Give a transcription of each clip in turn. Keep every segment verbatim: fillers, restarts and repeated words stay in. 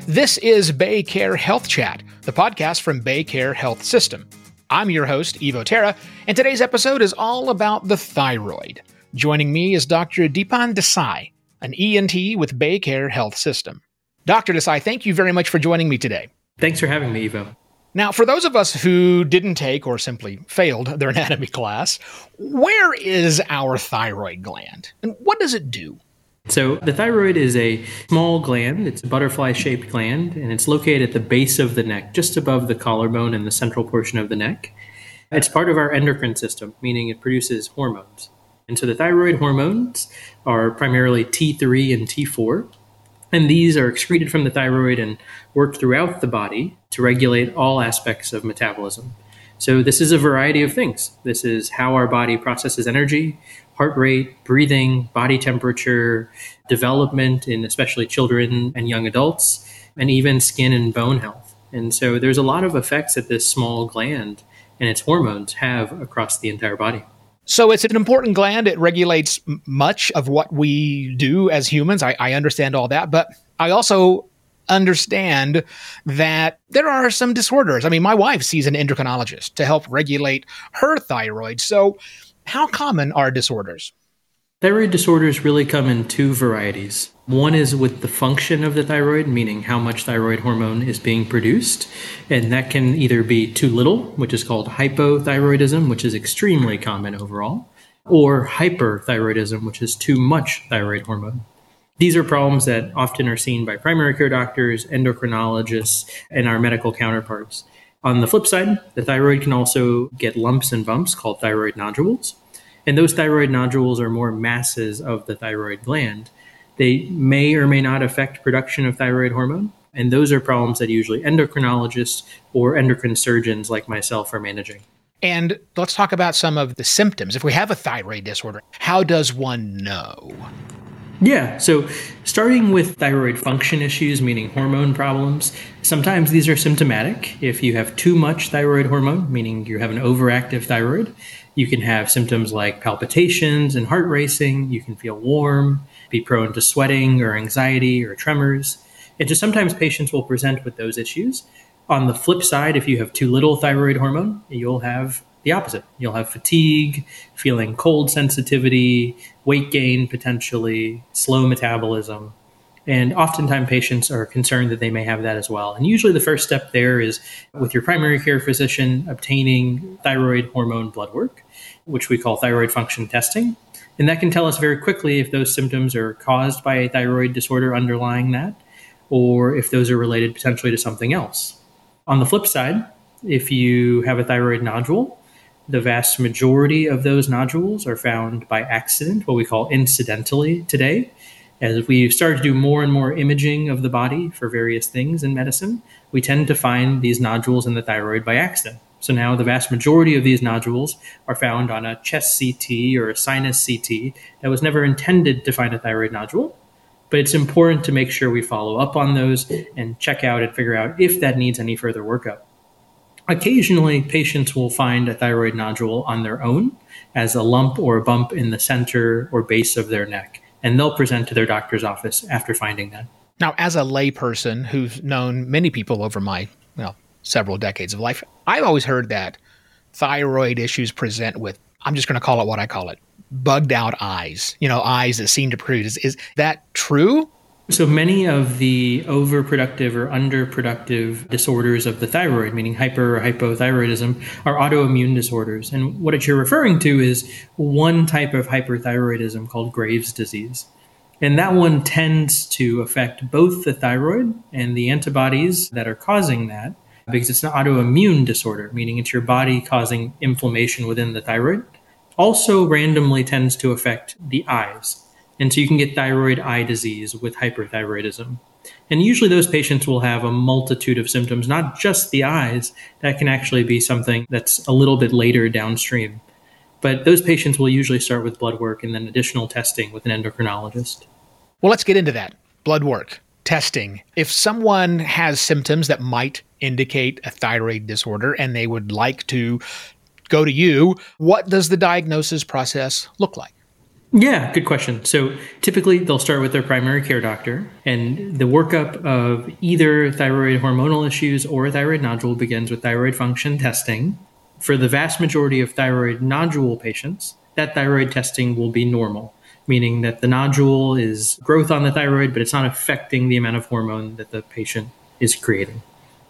This is BayCare Health Chat, the podcast from BayCare Health System. I'm your host, Evo Terra, and today's episode is all about the thyroid. Joining me is Doctor Deepan Desai, an E N T with BayCare Health System. Doctor Desai, thank you very much for joining me today. Thanks for having me, Evo. Now, for those of us who didn't take or simply failed their anatomy class, where is our thyroid gland and what does it do? So the thyroid is a small gland. It's a butterfly-shaped gland, and it's located at the base of the neck, just above the collarbone and the central portion of the neck. It's part of our endocrine system, meaning it produces hormones. And so the thyroid hormones are primarily T three and T four, and these are excreted from the thyroid and work throughout the body to regulate all aspects of metabolism. So this is a variety of things. This is how our body processes energy, heart rate, breathing, body temperature, development in especially children and young adults, and even skin and bone health. And so there's a lot of effects that this small gland and its hormones have across the entire body. So it's an important gland. It regulates m- much of what we do as humans. I, I understand all that, but I also understand that there are some disorders. I mean, my wife sees an endocrinologist to help regulate her thyroid. So how common are disorders? Thyroid disorders really come in two varieties. One is with the function of the thyroid, meaning how much thyroid hormone is being produced. And that can either be too little, which is called hypothyroidism, which is extremely common overall, or hyperthyroidism, which is too much thyroid hormone. These are problems that often are seen by primary care doctors, endocrinologists, and our medical counterparts. On the flip side, the thyroid can also get lumps and bumps called thyroid nodules. And those thyroid nodules are more masses of the thyroid gland. They may or may not affect production of thyroid hormone. And those are problems that usually endocrinologists or endocrine surgeons like myself are managing. And let's talk about some of the symptoms. If we have a thyroid disorder, how does one know? Yeah, so starting with thyroid function issues, meaning hormone problems, sometimes these are symptomatic. If you have too much thyroid hormone, meaning you have an overactive thyroid, you can have symptoms like palpitations and heart racing. You can feel warm, be prone to sweating or anxiety or tremors. And just sometimes patients will present with those issues. On the flip side, if you have too little thyroid hormone, you'll have the opposite. You'll have fatigue, feeling cold sensitivity, weight gain potentially, slow metabolism. And oftentimes patients are concerned that they may have that as well. And usually the first step there is with your primary care physician obtaining thyroid hormone blood work, which we call thyroid function testing. And that can tell us very quickly if those symptoms are caused by a thyroid disorder underlying that, or if those are related potentially to something else. On the flip side, if you have a thyroid nodule, the vast majority of those nodules are found by accident, what we call incidentally today. As we start to do more and more imaging of the body for various things in medicine, we tend to find these nodules in the thyroid by accident. So now the vast majority of these nodules are found on a chest C T or a sinus C T that was never intended to find a thyroid nodule. But it's important to make sure we follow up on those and check out and figure out if that needs any further workup. Occasionally, patients will find a thyroid nodule on their own as a lump or a bump in the center or base of their neck, and they'll present to their doctor's office after finding that. Now, as a layperson who's known many people over my, well, several decades of life, I've always heard that thyroid issues present with, I'm just going to call it what I call it, bugged out eyes, you know, eyes that seem to protrude. Is, is that true? So many of the overproductive or underproductive disorders of the thyroid, meaning hyper or hypothyroidism, are autoimmune disorders. And what you're referring to is one type of hyperthyroidism called Graves' disease. And that one tends to affect both the thyroid and the antibodies that are causing that, because it's an autoimmune disorder, meaning it's your body causing inflammation within the thyroid. Also randomly tends to affect the eyes. And so you can get thyroid eye disease with hyperthyroidism. And usually those patients will have a multitude of symptoms, not just the eyes. That can actually be something that's a little bit later downstream. But those patients will usually start with blood work and then additional testing with an endocrinologist. Well, let's get into that. Blood work, testing. If someone has symptoms that might indicate a thyroid disorder and they would like to go to you, what does the diagnosis process look like? Yeah, good question. So typically they'll start with their primary care doctor, and the workup of either thyroid hormonal issues or a thyroid nodule begins with thyroid function testing. For the vast majority of thyroid nodule patients, that thyroid testing will be normal, meaning that the nodule is growth on the thyroid, but it's not affecting the amount of hormone that the patient is creating.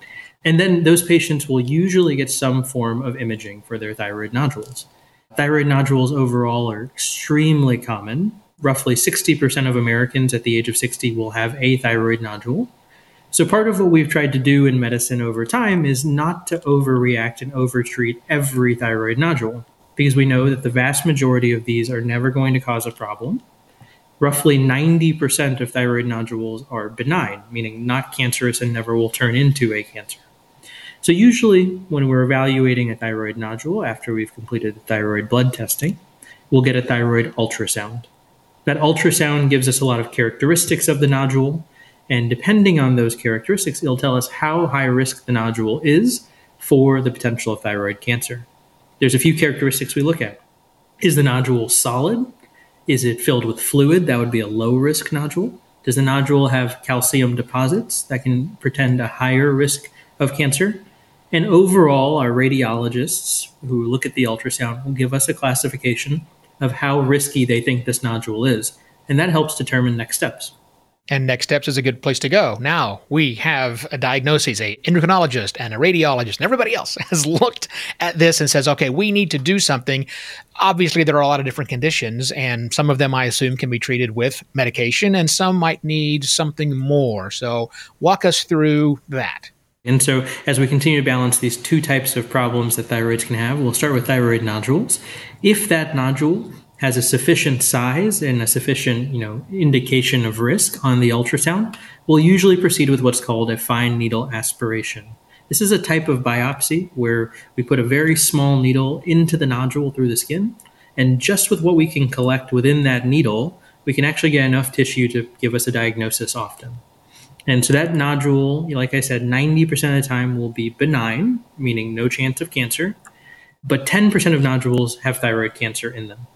And then those patients will usually get some form of imaging for their thyroid nodules. Thyroid nodules overall are extremely common. Roughly sixty percent of Americans at the age of sixty will have a thyroid nodule. So part of what we've tried to do in medicine over time is not to overreact and overtreat every thyroid nodule, because we know that the vast majority of these are never going to cause a problem. Roughly ninety percent of thyroid nodules are benign, meaning not cancerous and never will turn into a cancer. So usually when we're evaluating a thyroid nodule after we've completed the thyroid blood testing, we'll get a thyroid ultrasound. That ultrasound gives us a lot of characteristics of the nodule, and depending on those characteristics, it'll tell us how high risk the nodule is for the potential of thyroid cancer. There's a few characteristics we look at. Is the nodule solid? Is it filled with fluid? That would be a low risk nodule. Does the nodule have calcium deposits? That can portend a higher risk of cancer. And overall, our radiologists who look at the ultrasound will give us a classification of how risky they think this nodule is. And that helps determine next steps. And next steps is a good place to go. Now we have a diagnosis, a endocrinologist and a radiologist, and everybody else has looked at this and says, okay, we need to do something. Obviously, there are a lot of different conditions, and some of them, I assume, can be treated with medication, and some might need something more. So walk us through that. And so as we continue to balance these two types of problems that thyroids can have, we'll start with thyroid nodules. If that nodule has a sufficient size and a sufficient, you know, indication of risk on the ultrasound, we'll usually proceed with what's called a fine needle aspiration. This is a type of biopsy where we put a very small needle into the nodule through the skin, and just with what we can collect within that needle, we can actually get enough tissue to give us a diagnosis often. And so that nodule, like I said, ninety percent of the time will be benign, meaning no chance of cancer, but ten percent of nodules have thyroid cancer in them,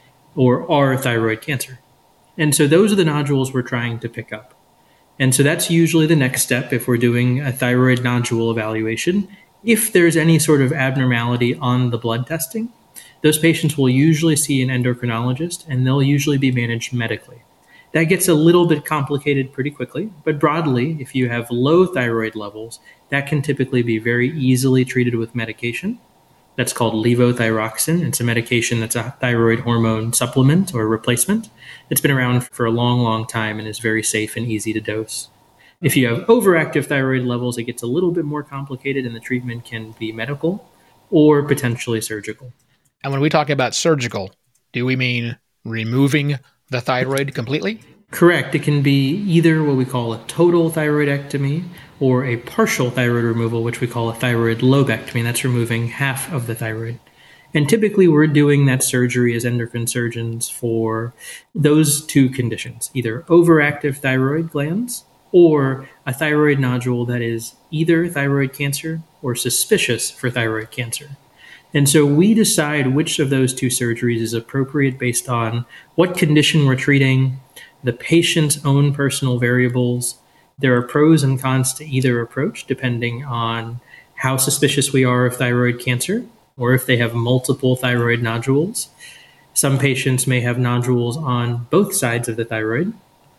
or are thyroid cancer. And so those are the nodules we're trying to pick up. And so that's usually the next step if we're doing a thyroid nodule evaluation. If there's any sort of abnormality on the blood testing, those patients will usually see an endocrinologist, and they'll usually be managed medically. That gets a little bit complicated pretty quickly, but broadly, if you have low thyroid levels, that can typically be very easily treated with medication. That's called levothyroxine. It's a medication that's a thyroid hormone supplement or replacement. It's been around for a long, long time and is very safe and easy to dose. If you have overactive thyroid levels, it gets a little bit more complicated, and the treatment can be medical or potentially surgical. And when we talk about surgical, do we mean removing the thyroid completely? Correct. It can be either what we call a total thyroidectomy or a partial thyroid removal, which we call a thyroid lobectomy. That's removing half of the thyroid. And typically we're doing that surgery as endocrine surgeons for those two conditions, either overactive thyroid glands or a thyroid nodule that is either thyroid cancer or suspicious for thyroid cancer. And so we decide which of those two surgeries is appropriate based on what condition we're treating, the patient's own personal variables. There are pros and cons to either approach depending on how suspicious we are of thyroid cancer or if they have multiple thyroid nodules. Some patients may have nodules on both sides of the thyroid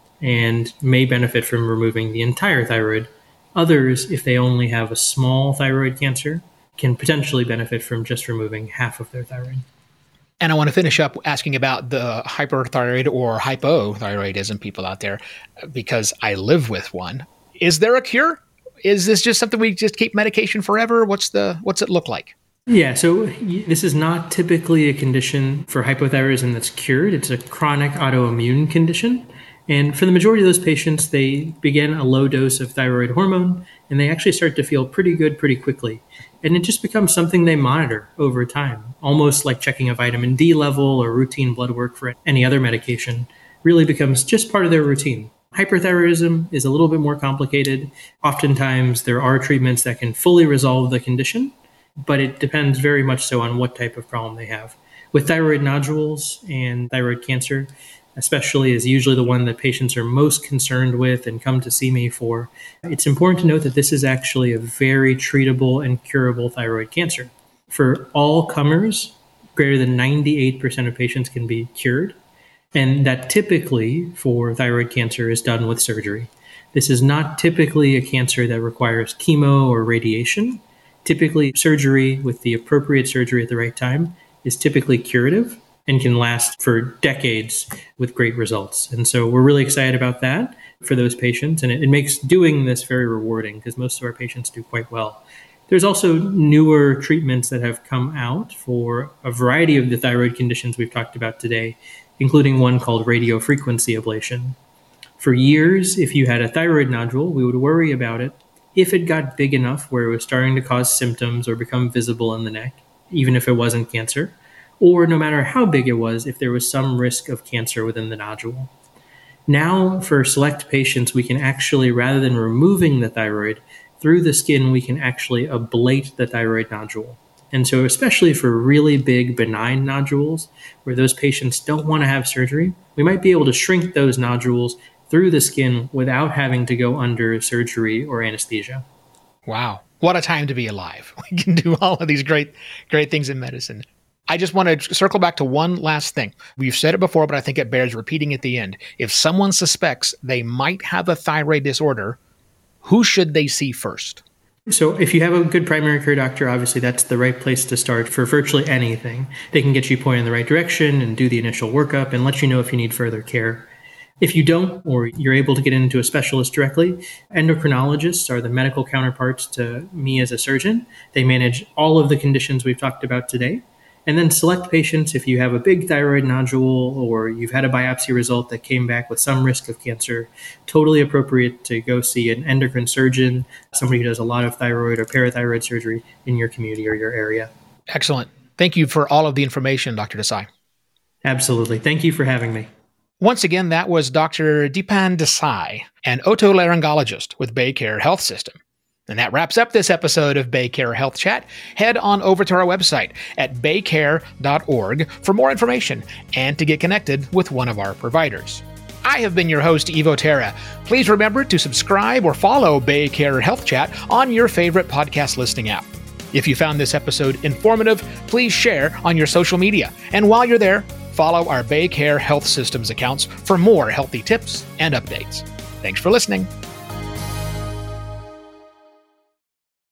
and may benefit from removing the entire thyroid. Others, if they only have a small thyroid cancer, can potentially benefit from just removing half of their thyroid. And I want to finish up asking about the hyperthyroid or hypothyroidism people out there, because I live with one. Is there a cure? Is this just something we just keep medication forever? What's the what's it look like? Yeah, so this is not typically a condition for hypothyroidism that's cured. It's a chronic autoimmune condition. And for the majority of those patients, they begin a low dose of thyroid hormone, and they actually start to feel pretty good pretty quickly. And it just becomes something they monitor over time, almost like checking a vitamin D level or routine blood work for any other medication, really becomes just part of their routine. Hyperthyroidism is a little bit more complicated. Oftentimes, there are treatments that can fully resolve the condition, but it depends very much so on what type of problem they have. With thyroid nodules and thyroid cancer, especially is usually the one that patients are most concerned with and come to see me for, it's important to note that this is actually a very treatable and curable thyroid cancer. For all comers, greater than ninety-eight percent of patients can be cured, and that typically for thyroid cancer is done with surgery. This is not typically a cancer that requires chemo or radiation. Typically, surgery with the appropriate surgery at the right time is typically curative and can last for decades with great results. And so we're really excited about that for those patients. And it, it makes doing this very rewarding because most of our patients do quite well. There's also newer treatments that have come out for a variety of the thyroid conditions we've talked about today, including one called radiofrequency ablation. For years, if you had a thyroid nodule, we would worry about it if it got big enough where it was starting to cause symptoms or become visible in the neck, even if it wasn't cancer, or no matter how big it was, if there was some risk of cancer within the nodule. Now, for select patients, we can actually, rather than removing the thyroid, through the skin, we can actually ablate the thyroid nodule. And so especially for really big benign nodules, where those patients don't want to have surgery, we might be able to shrink those nodules through the skin without having to go under surgery or anesthesia. Wow. What a time to be alive. We can do all of these great, great things in medicine. I just want to circle back to one last thing. We've said it before, but I think it bears repeating at the end. If someone suspects they might have a thyroid disorder, who should they see first? So if you have a good primary care doctor, obviously that's the right place to start for virtually anything. They can get you pointed in the right direction and do the initial workup and let you know if you need further care. If you don't, or you're able to get into a specialist directly, endocrinologists are the medical counterparts to me as a surgeon. They manage all of the conditions we've talked about today. And then select patients if you have a big thyroid nodule or you've had a biopsy result that came back with some risk of cancer, totally appropriate to go see an endocrine surgeon, somebody who does a lot of thyroid or parathyroid surgery in your community or your area. Excellent. Thank you for all of the information, Doctor Desai. Absolutely. Thank you for having me. Once again, that was Doctor Dipan Desai, an otolaryngologist with BayCare Health System. And that wraps up this episode of BayCare Health Chat. Head on over to our website at baycare dot org for more information and to get connected with one of our providers. I have been your host, Evo Terra. Please remember to subscribe or follow BayCare Health Chat on your favorite podcast listening app. If you found this episode informative, please share on your social media. And while you're there, follow our BayCare Health Systems accounts for more healthy tips and updates. Thanks for listening.